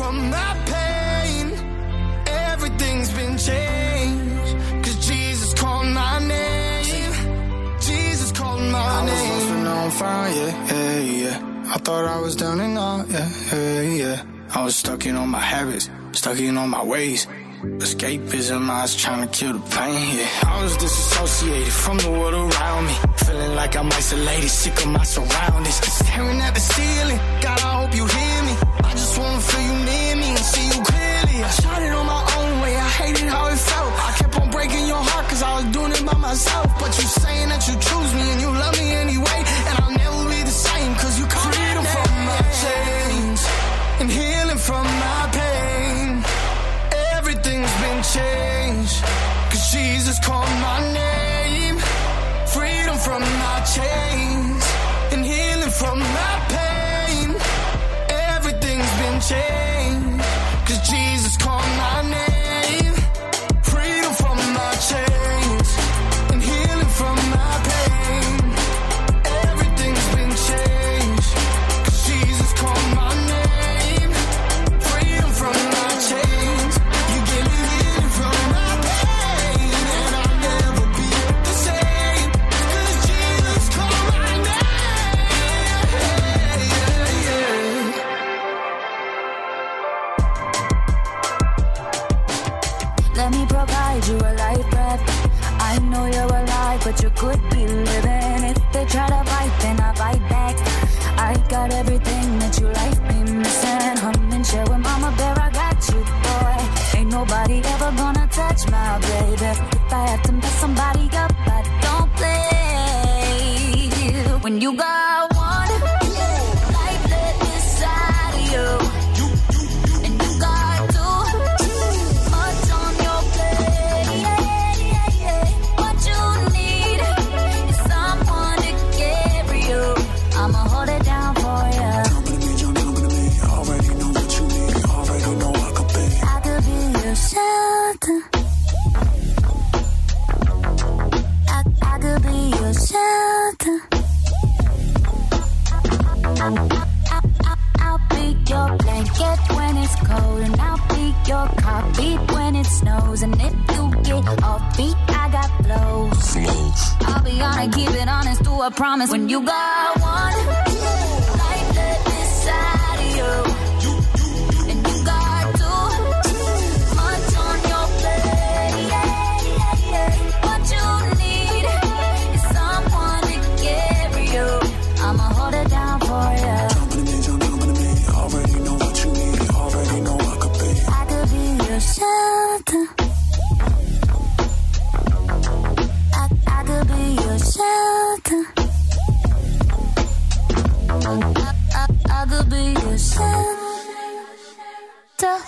from my pain. Everything's been changed, 'cause Jesus called my name. Jesus called my name. I was lost but now I'm found, yeah. I thought I was down and out, yeah. I was stuck in all my habits, stuck in all my ways. Escapism, I was trying to kill the pain, yeah. I was disassociated from the world around me, feeling like I'm isolated, sick of my surroundings. Staring at the ceiling, God, I hope you hear me. I just wanna feel you near me and see you clearly. I shot it on my own way, I hated how it felt. I kept on breaking your heart 'cause I was doing it by myself. But you saying that you choose me and you love me anyway, and I'll never be the same 'cause you call freedom from my chains and healing from my pain. Everything's been changed, 'cause Jesus called my name. Freedom from my chains and healing from my pain. Everything's been changed, 'cause Jesus called my name. Freedom from my chains and healing from my pain. Everything's been changed, 'cause Jesus called my name. Freedom from my chains. You give me healing from my pain, and I'll never be the same, 'cause Jesus called my name. Let me provide you a life breath. I know you're alive, but you could be living. If they try to fight, then I fight back. I got everything that you like me missing. Hum and share with Mama Bear, I got you, boy. Ain't nobody ever gonna touch my baby. If I have to mess somebody up, I don't play. When you got one life lit inside of you, and you got too much on your plate, what you need is someone to carry you. I'ma hold it down for you. Already know what you need, already know I could be. I could be your shelter. I could be your shelter. I'll be your blanket when it's cold, and I'll be your heartbeat when it snows. And if you get off beat, I got flows. I'll be honest, keep it honest, do a promise. When you got one life lit inside of you, and you got too much on your plate, what you need is someone to carry you. I'ma hold it down for you. Jump into me, already know what you need, already know I could be. I could be your shelter. I could be your shelter. I could be your shelter.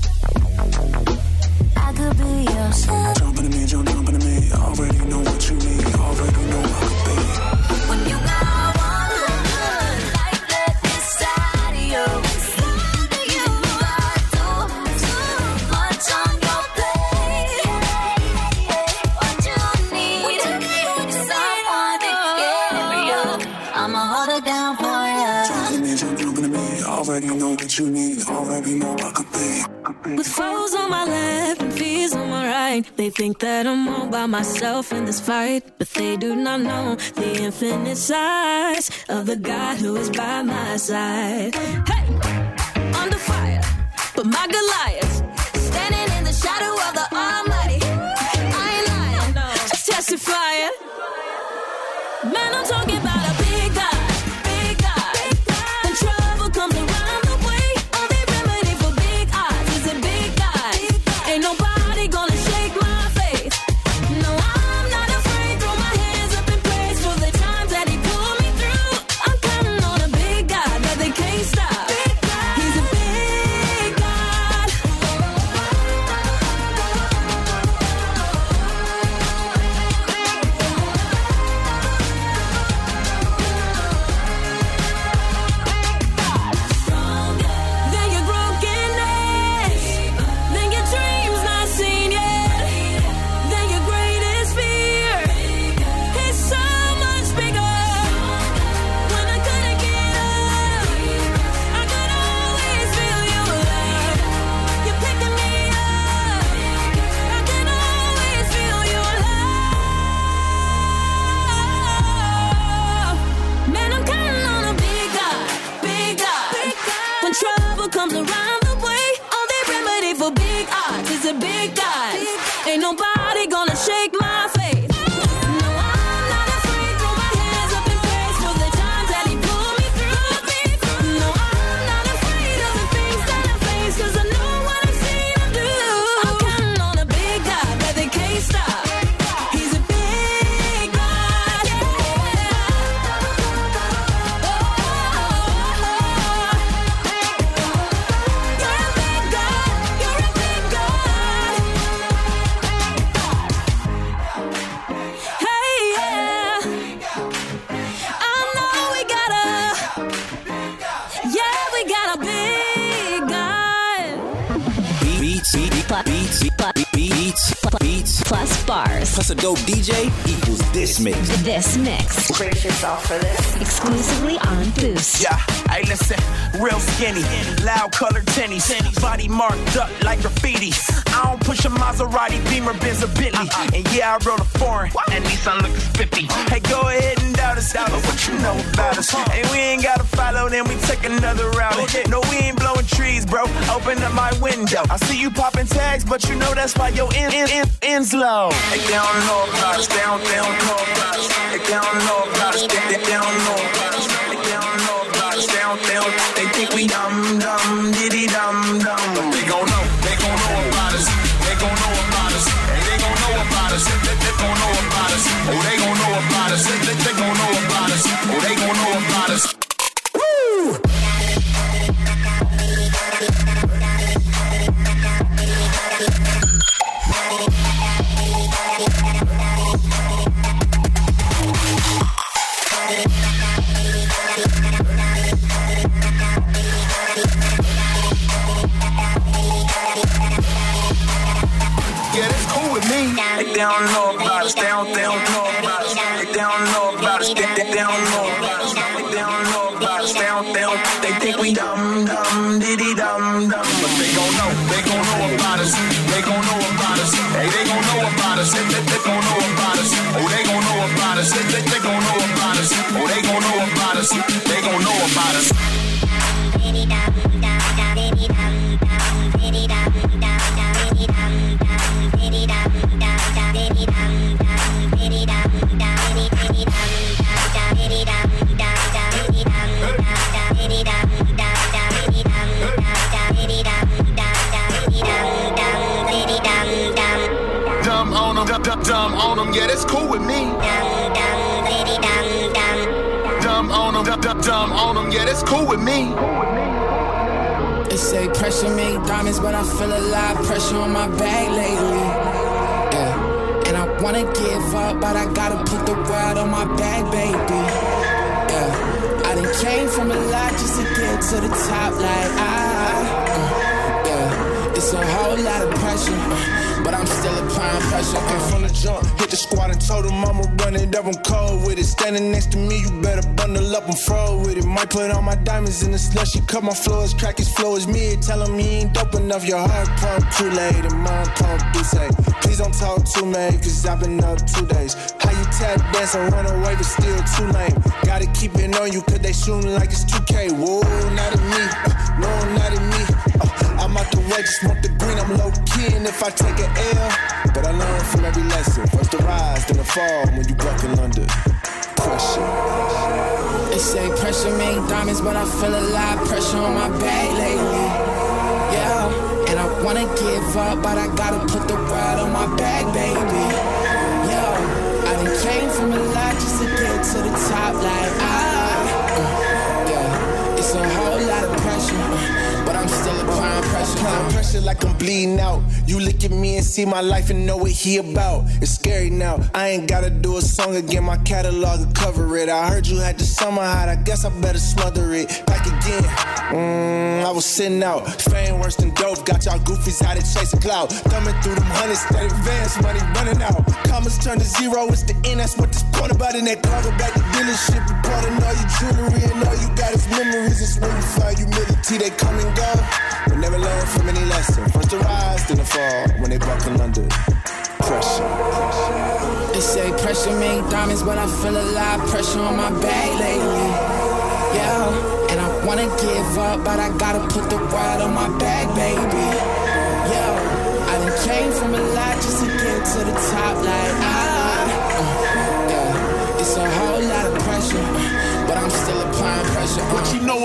I could be your shelter. Jump into me, already know what you need, already know I could be. When you got one life lit inside of you, you got too much on your plate. What you need is someone to carry you. I'ma hold it down for you. Jump into me, already know what you need, already know I could be. With foes on my left and fears on my right, they think that I'm all by myself in this fight, but they do not know the infinite size of the God who is by my side. Hey, under fire, but my Goliath standing in the shadow of the Almighty. I ain't lying, just testifying. Man, I'm talking about a big God, big God. When trouble comes around the way, only remedy for big odds is a big God. Ain't nobody gonna shake my faith. No, I'm not afraid. Throw my hands up in praise for the times that He pulled me through. I'm counting on a big God that they can't stop. He's a big God. comes around the way. Only remedy for big odds is a big God. Ain't nobody gonna shake my faith. No, I'm not afraid. Throw my hands up in praise for the times that He pulled me through. No, I'm not afraid of the things that I face, 'cause I know what I've seen Him do. I'm counting on a big God that they can't stop. He's a big God. Yeah. You're a big God. You're a big God. Hey, yeah. I know we got a big God. Beats plus bars plus a dope DJ equals this mix. This mix. Brace yourself for this. Exclusively on Boost. Yeah, hey listen, real skinny, loud colored tennies, body marked up like graffiti. I don't push a Maserati, Beamer, Benz, or Bentley. And yeah, I rode a foreign, at least I'm looking spiffy. Hey, go ahead and doubt us, but what you know about us? And we ain't gotta follow, then we take another route. No, we ain't blowing trees, bro. Open up my window. I see you popping tags, but you know that's why your ends low. Hey, they don't know about us, they don't know about us. Hey, they don't know about us, they don't know about us. Hey, they don't know about us, they think we dumb, diddy dumb. But they gon' know about us. They gon' know about us. Hey, they gon' know about us. They gon' know about us. Oh, they gon' know about us. They gon' know about us. Oh, they gon' know about us. Woo! They don't know about us, they don't know about us. They don't know about us, they don't know about us. They don't know about us, they think we dumb, diddy dumb. But they gon' know about us. They gon' know about us. Hey, they gon' know about us. They gon' know about us. Oh, they gon' know about us. They gon' know about us. Oh, they gon' know about us. They gon' know about us. Dumb on them, yeah, that's cool with me. Dumb on them, yeah, that's cool with me. They say pressure make diamonds, but I feel a lot of pressure on my back lately. Yeah, and I wanna give up, but I gotta put the world on my back, baby. Yeah, I done came from a lot just to get to the top, like yeah, it's a whole lot of pressure. But I'm still applying pressure. And from the jump, hit the squad and told them I'ma run it up, I'm cold with it. Standing next to me, you better bundle up, I'm froze with it. Might put all my diamonds in the slushy, cut my floors, crack his flow is mid. Tell him he ain't dope enough, your heart pump too late. And mine pump say, please don't talk to me, cause I've been up 2 days. How you tap dance and run away, but still too lame. Gotta keep it on you, cause they shooting like it's 2K. Whoa, not at me, no, not at me. I'm out the way, just want the green, I'm low-key, and if I take an L, but I learn from every lesson. First the rise, then the fall, when you buckle under pressure. They say pressure make diamonds, but I feel a lot of pressure on my back lately. Yeah, and I wanna give up, but I gotta put the world on my back, baby. Yeah, I done came from a lot just to get to the top, like yeah, it's a whole lot of pressure. But I'm still applying pressure. Applying pressure like I'm bleeding out. You look at me and see my life and know what he about. It's scary now. I ain't gotta do a song again. My catalog will cover it. I heard you had the summer hot. I guess I better smother it. Back again. I was sitting out. Fame worse than dope. Got y'all goofies out of chasing cloud. Thumbing through them hundreds. That advance money running out. Commas turn to zero. It's the end. That's what this point about in that cargo back to dealership. Reporting all your jewelry and all you got is memories. It's when you find humility. They come and go. We never learn from any lesson. First the rise, then the fall. When they buckle under pressure. They say pressure make diamonds, but I feel a lot of pressure on my back lately. Yeah, and I wanna give up, but I gotta put the world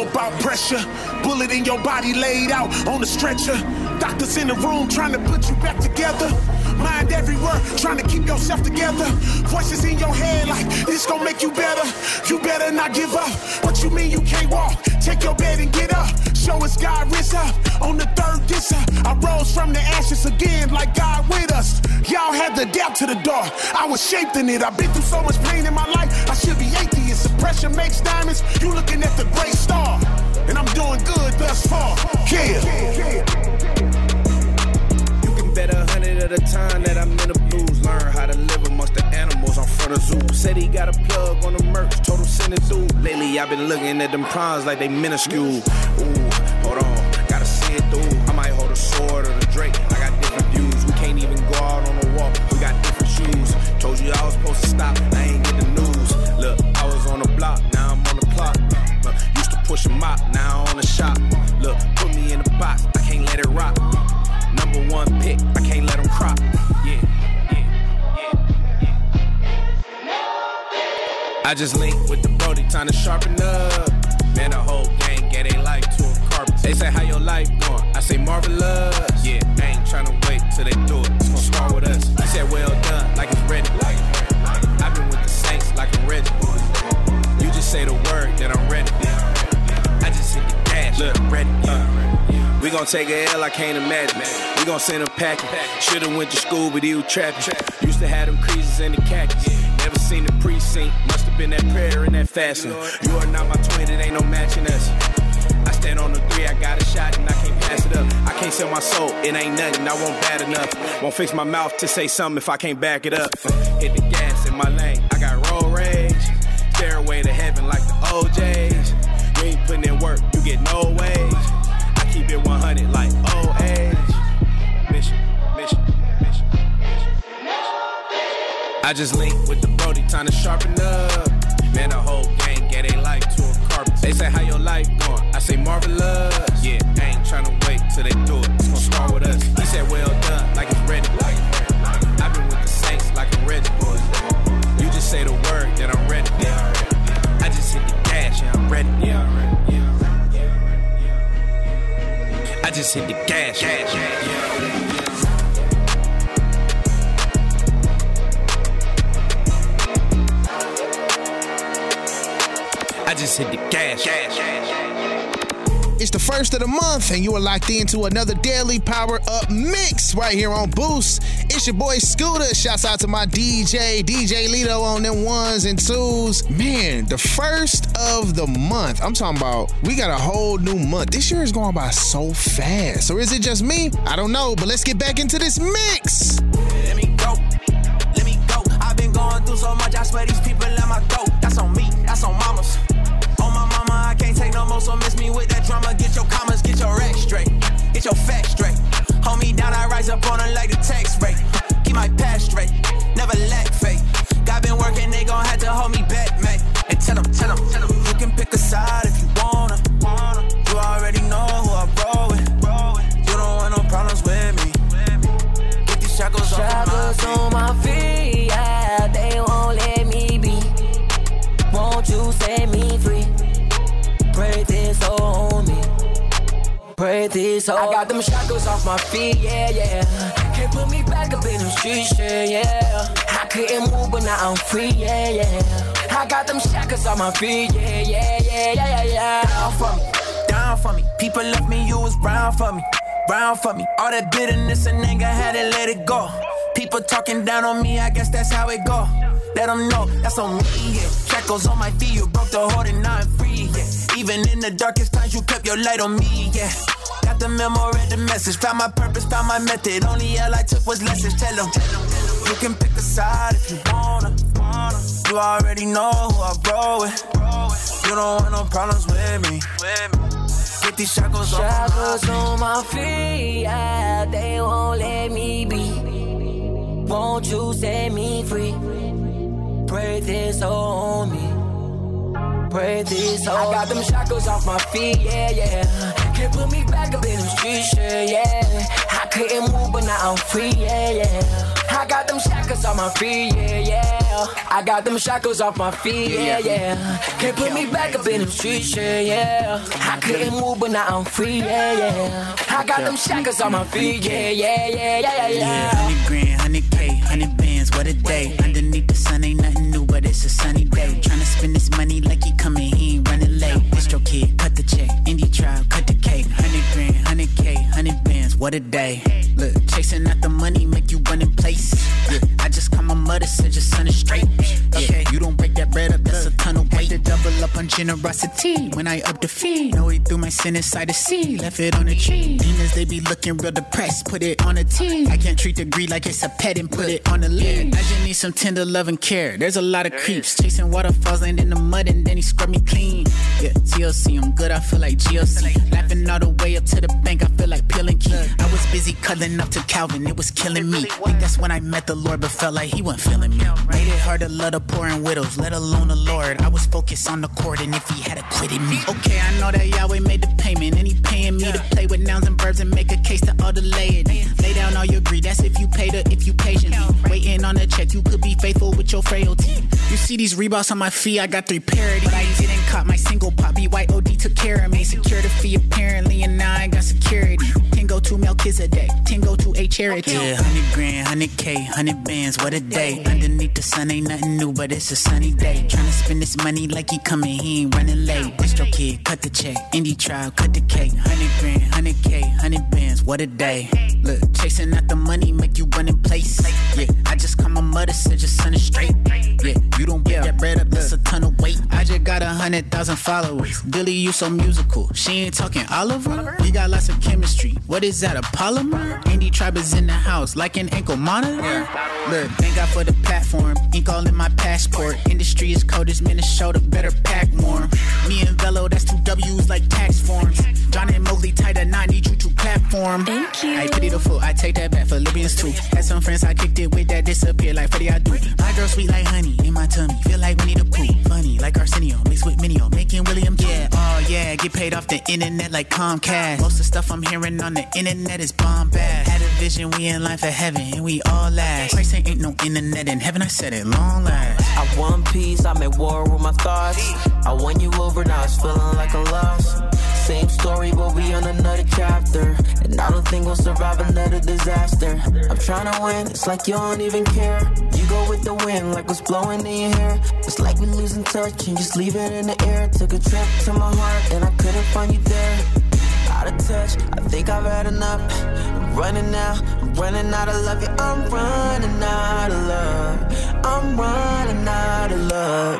know about pressure. Bullet in your body laid out on the stretcher. Doctors in the room trying to put you back together. Mind everywhere, trying to keep yourself together. Voices in your head like, this gon' make you better. You better not give up. What you mean you can't walk? Take your bed and get up. Show us God risen up. On the third disser, I rose from the ashes again like God with us. Y'all had the doubt to the dark. I was shaped in it. I've been through so much pain in my life. I should be atheist. Suppression makes diamonds. You looking at the great star. And I'm doing good thus far. Yeah. Bet 100 at a time that I'm in the blues. Learn how to live amongst the animals on front of zoo. Said he got a plug on the merch, told him send it through. Lately I've been looking at them prawns like they minuscule. Ooh, hold on, gotta see it through. I might hold a sword or the Drake. I got different views. We can't even go out on the walk. We got different shoes. Told you I was supposed to stop. I ain't get the news. Look, I was on the block, now I'm on the clock. Used to push a mop, now on the shop. Look, put me in the box, I can't let it rock. Number one pick, I can't let them crop. Yeah. I just linked with the Brody, time to sharpen up. Man, the whole gang get their life to a carpet. They say, how your life going? I say, marvelous. Yeah, I ain't tryna wait till they do it. It's gon' start with us. He said, well done, like it's ready. I've been with the Saints like I'm ready. You just say the word, then I'm ready. I just hit the gas, look, ready. We gon' take a L, I can't imagine. We gon' send a packet. Should've went to school, but he was trapping. Used to have them creases in the khakis. Never seen the precinct. Must've been that prayer and that fasting. You are not my twin, it ain't no matching us. I stand on the 3, I got a shot and I can't pass it up. I can't sell my soul, it ain't nothing, I won't bad enough. Won't fix my mouth to say something if I can't back it up. Hit the gas in my lane, I got road rage. Stairway to heaven like the OJs. You ain't putting in work, you get no wage. Keep it 100 like old age. Mission. I just linked with the Brody, time to sharpen up. Man, the whole gang get their life to a carpet. They say, how your life going? I say, marvelous. Yeah, I ain't tryna wait till they do it. It's gon' start with us. He said, well done, like it's ready. I've been with the Saints like I'm ready. You just say the word, then I'm ready. I just hit the gas, yeah, I'm ready. I just hit the gas. I just hit the gas. It's the first of the month, and you are locked into another Daily Power Up Mix right here on Boost. It's your boy Scooter. Shouts out to my DJ Lito on them 1s and 2s. Man, the first of the month. I'm talking about we got a whole new month. This year is going by so fast. Or is it just me? I don't know, but let's get back into this mix. Let me go. I've been going through so much, I swear these people let my go. That's on me, that's on mamas. On my mama, I can't take no more, so miss me with that drama. Get your commas, get your racks straight, get your facts straight. Hold me down, I rise up on her like the tax rate. Keep my past straight, never lack faith. God been working, they gon' have to hold me back, mate. And tell them, you can pick a side if you wanna. You already know who I roll with. You don't want no problems with me. Get these shackles on my feet, yeah, they won't let me be. Won't you set me free? Pray this on me. Pray this on. I got them shackles off my feet, yeah. Can't put me back up in the streets, yeah. I couldn't move, but now I'm free, yeah. I got them shackles on my feet, yeah. Down for me. People left me, you was brown for me. All that bitterness and anger, had to let it go. People talking down on me, I guess that's how it go. Let them know, that's on me, yeah. Shackles on my feet, you broke the hold and now I'm free, yeah. Even in the darkest times, you kept your light on me, yeah. Got the memo, read the message. Found my purpose, found my method. Only L I took was lessons. Tell them, you can pick a side if you wanna. You already know who I roll with. You don't want no problems with me. Get these shackles on my feet, yeah, they won't let me be. Won't you set me free? Pray this on me. Pray this on me. I got them shackles off my feet, yeah. Can't put me back up in the streets, yeah. I couldn't move, but now I'm free, yeah. I got them shackles on my feet, yeah. yeah. I got them shackles off my feet, yeah. Can't put me back up in them streets, yeah. I couldn't move, but now I'm free, yeah. I got them shackles on my feet, yeah. 100 grand, 100K, 100 bands, what a day. Underneath the sun ain't nothing new, but it's a sunny day. Tryna spend this money like he coming, he ain't running late. Distro kid, cut the check, indie trial, cut the cake. 100 grand, 100K, 100 bands, what a day. Look, chasing out the money, make you run in place. Yeah, I just call my mother, said your son is straight. Okay, you don't break that bread up, that's a ton of weight. To double up on generosity when I up the fee. Know he threw my sin inside the sea, left it on the tree. Demons, they be looking real depressed, put it on a tee. I can't treat the greed like it's a pet and put it on the lid. I just need some tender love and care. There's a lot of creeps chasing waterfalls, land in the mud, and then he scrub me clean. Yeah, TLC, I'm good, I feel like GLC. Laughing all the way up to the bank, I feel like peeling key. I was busy cuddling up to Calvin, it was killing me. Think that's when I met the Lord, but felt like he wasn't feeling me. Made it hard to love the poor and widows, let alone the Lord. I was focused on the court, and if he had acquitted me. Okay, I know that Yahweh made the payment, and he paying me to play with nouns and verbs and make a case to all the laity. Lay down all your greed, that's if you pay the, if you patiently. Waiting on a check, you could be faithful with your frailty. You see these Reeboks on my feet, I got 3 parodies. But I didn't cop my single pop, BYOD took care of me. Secured a fee apparently, and now I got security. 10 go to Melchizedek, 10 go to a charity. Yeah, 100 grand, 100K, 100 bands, what a day. Underneath the sun ain't nothing new, but it's a sunny day. Tryna spend this money like he coming, he ain't running late. Distro kid, cut the check, indie trial, cut the cake. 100 grand, 100K, 100 bands, what a day. Look, chasing out the money, make you run in place. Yeah, I just call my mother, said your son is straight. Yeah, you don't break that bread up, that's a ton of weight. I just got 100,000 followers. Dilly, you so musical. She ain't talking Oliver. We got lots of chemistry. What is that, a polymer? Indie Tribe is in the house, like an ankle monitor. Look, thank God for the platform. Ink all in my passport. Industry is cold as Minnesota, better pack more. Me and Velo, that's 2 W's like tax forms. John and Mowgli tied a knot, need you to platform. Thank you. I pity the fool, I take that back, Philippians 2. Had some friends, I kicked it with that disappear like Freddie I do. My girl sweet like honey in my tummy, feel like Winnie the Pooh. Funny like Arsenio, mixed with Minio, making William too. Yeah, oh yeah, get paid off the internet like Comcast. Most of the stuff I'm hearing on the internet is bombast. Had a vision, we in line for heaven, and we all last. Christ ain't no internet in heaven, I said it long last. I want peace, I'm at war with my thoughts. I won you over, now it's feeling like a loss. Same story, but we on another chapter. And I don't think we'll survive another disaster. I'm trying to win, it's like you don't even care. You go with the wind, like what's blowing in your hair. It's like we losing touch and just leave it in the air. Took a trip to my heart and I couldn't find you there. Out of touch, I think I've had enough. I'm running now, I'm running out of love. Yeah, I'm running out of love. I'm running out of love.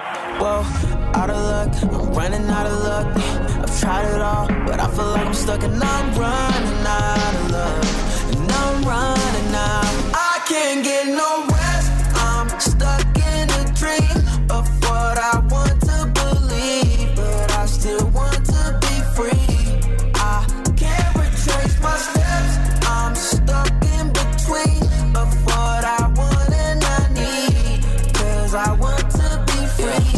Whoa, out of luck, I'm running out of luck. I've tried it all, but I feel like I'm stuck and I'm running out of love. And I'm running out. I can't get no rest. I'm stuck in a dream of what I want to believe, but I still want to be free. I can't retrace my steps. I'm stuck in between of what I want and I need, 'cause I want to be free.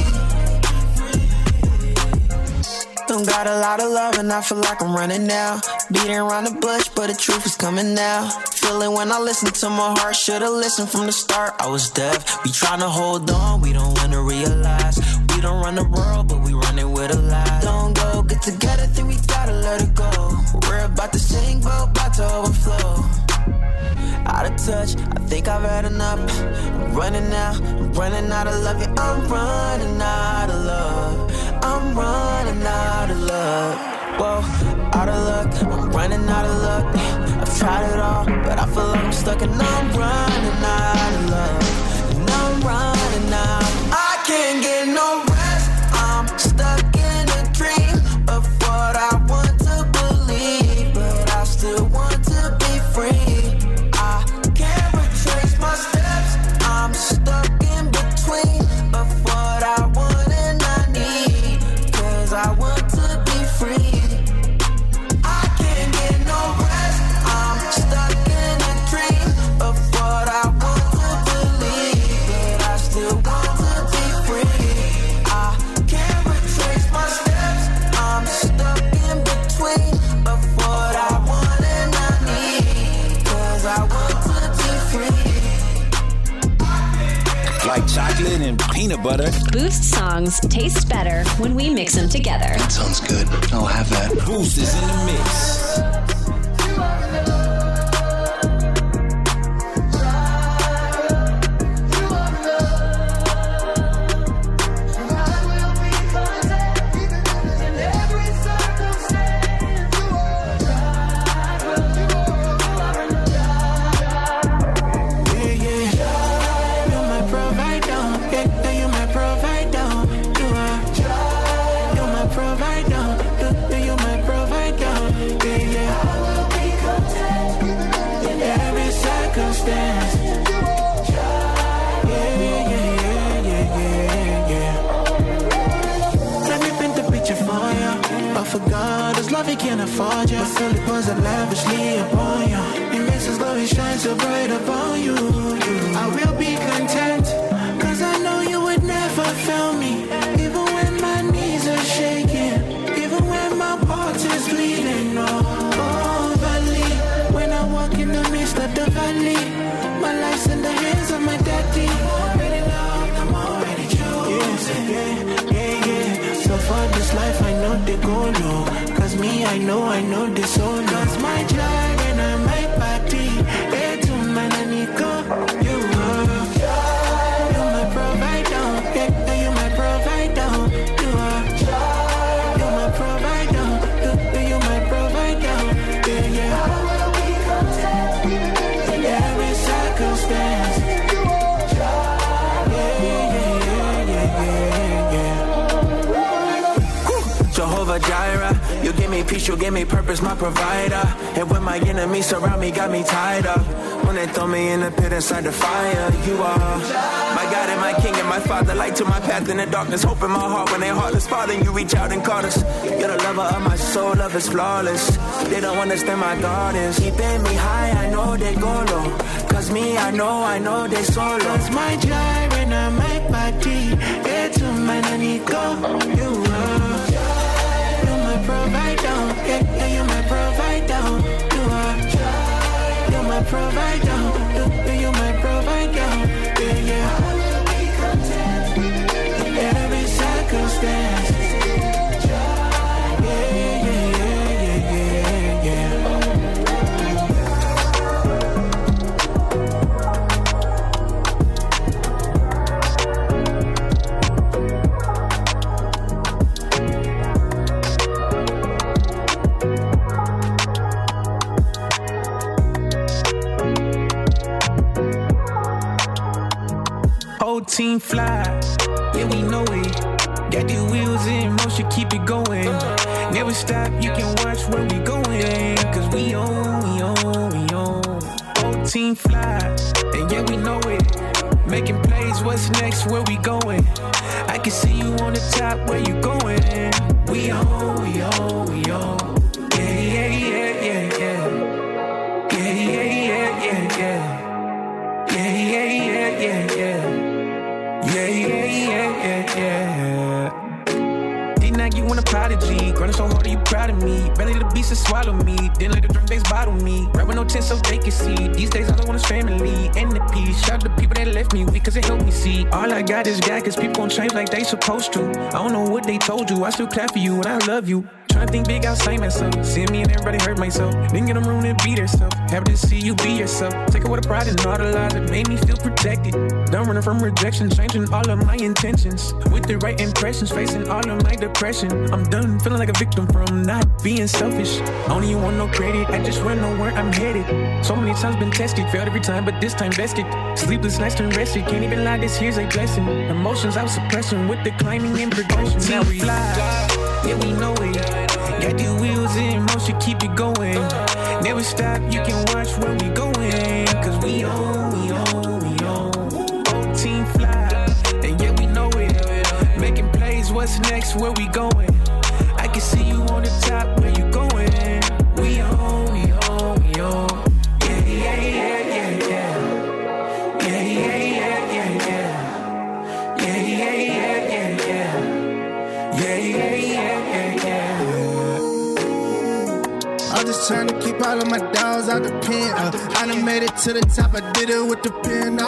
Don't got a lot of love and I feel like I'm running now. Beating around the bush, but the truth is coming now. Feeling when I listen to my heart, should've listened from the start. I was deaf, we tryna hold on, we don't wanna realize. We don't run the world, but we run it with a lie. Don't go, get together, think we gotta let it go. We're about to sink, but about to overflow. Out of touch, I think I've had enough. I'm running now, I'm running out of love. Yeah, I'm running out of love. I'm running out of love. Whoa, out of luck, I'm running out of luck. I've tried it all, but I feel like I'm stuck and I'm running out of love. And I'm running out. I can't get no rest. I'm stuck in a dream of what I want to believe, but I still want to be free. I can't retrace my steps. I'm stuck in between of what I want and I need, 'cause I want to be free. I can't get no rest. I'm stuck in a dream of what I want to believe. peanut butter. Boost songs taste better when we mix them together. That sounds good. I'll have that. Boost is in the mix. Can't afford you, but still it was lavishly upon you. It makes His glory shine so bright upon you. I will be content, cause I know you would never fail me. Even when my knees are shaking, even when my heart is bleeding. Oh, valley, when I walk in the midst of the valley, my life's in the hands of my daddy. I'm already loved, I'm already chosen. Yeah. So for this life I know they go low. Me, I know this all loves my joy and I my body. Hey, to man, I need go. You are my provider. Yeah, you my provider. You are my provider. You my provider. Yeah. I will be content in every circumstance. Yeah. Jehovah Jireh. You give me peace, you give me purpose, my provider. And when my enemies surround me, got me tied up. When they throw me in the pit inside the fire, you are my God and my King and my Father. Light to my path in the darkness, hope in my heart when they're heartless. Father, you reach out and caught us. You're the lover of my soul, love is flawless. They don't understand my God is keeping me high, I know they go low. Cause me, I know they solo. Cause my joy when I make body. Yeah, to my nanny go, you are provider, yeah, you're my provider. You're my provider. You're my provider. Yeah. I will be content in every circumstance. Team fly, yeah, we know it. Got the wheels in motion, keep it going. Never stop, you can watch where we going. Cause we on. Whole team fly, and yeah, we know it. Making plays, what's next, where we going? I can see you on the top, where you going? We on. Didn't I get one a prodigy? Grinding so hard, are you proud of me? Belly the beast to swallow me. Didn't let the drunk days bottle me. Right with no tent so they can see. These days all I want is family and the peace. Shout out to people that left me weak cause it helped me see. All I got is God cause people gon' change like they supposed to. I don't know what they told you. I still clap for you and I love you. Tryna think big outside myself. Seeing me and everybody hurt myself. Didn't get them room to be themselves. Happy to see you be yourself. Take it with a pride and all the lies that made me feel protected. Done running from rejection, changing all of my intentions. With the right impressions, facing all of my depression. I'm done feeling like a victim from not being selfish. I don't even want no credit, I just wanna know where I'm headed. So many times been tested, failed every time, but this time vested. Sleepless nights turn rested, can't even lie, this here's a blessing. Emotions I was suppressing with the climbing and progression. Now we fly, yeah we know it. Got the wheels in motion, keep it going. Never stop, you can watch where we going. Cause we on. Whole team fly, and yeah we know it. Making plays, what's next, where we going? I can see you on the top, where you going? We on. I'm just trying to keep all of my my dogs out the pen. I done made it to the top, I did it with the pen.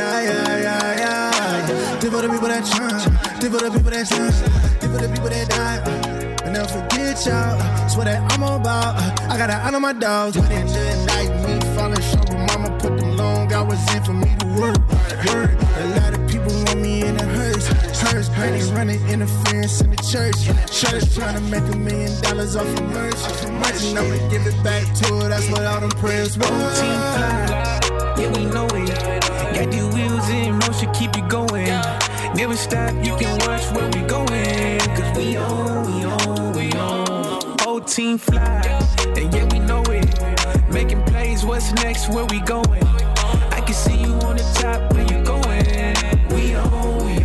Live for the people that try, live for the people that shine, live for the people that die. I never forget y'all, swear that I'm about. I gotta honor my dogs, when it just like me falling short, but mama put them long hours in for me to work. A lot of people want me in a hearse. Honey running interference in the church. Shorty's trying to make $1 million off of merch. And I'ma give it back to her, that's what all them prayers were. Team fly, yeah we know it. Got the wheels in motion, keep you going. Never stop, you can watch where we going. Cause we on. Whole team fly, and yeah we know it. Making plays, what's next, where we going? I can see you on the top, where you going? We on.